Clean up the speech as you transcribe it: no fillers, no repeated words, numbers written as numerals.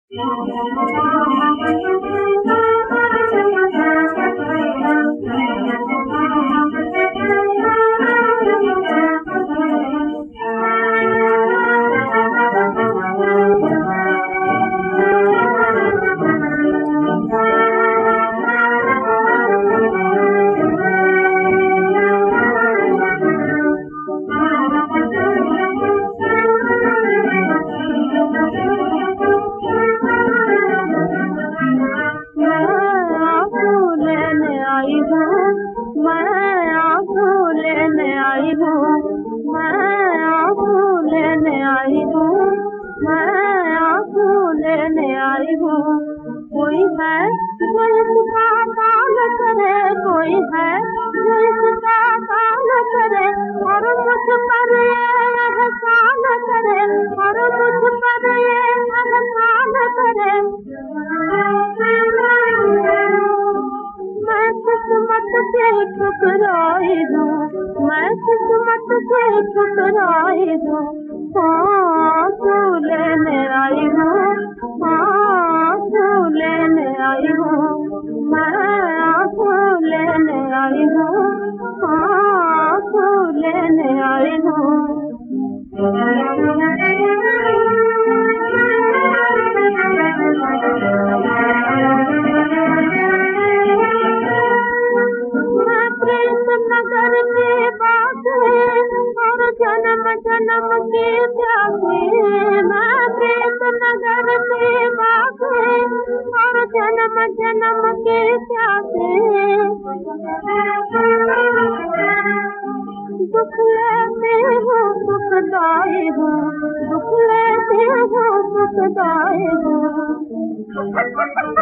कोई है जो इसका काम करे, कोई है जो इसका काम करे, और मुझ पर ये एहसान करे, और मुझ पर ये एहसान करे। मैं किस्मत से ठुकराई हूँ, मैं किस्मत से ठुकराई हूँ। हाँ तू लेने आई हूँ, हाँ तू लेने आई हूँ, मैं तू लेने आई हूँ, हाँ तू लेने आई हूँ। नगर के बासे और जन्म जन्म के प्यासे, मैं प्रेत नगर के बासे और जन्म जन्म के प्यासे। दुख लेते हो सुखदाई हूँ, दुख लेते हो सुखदाई हूँ।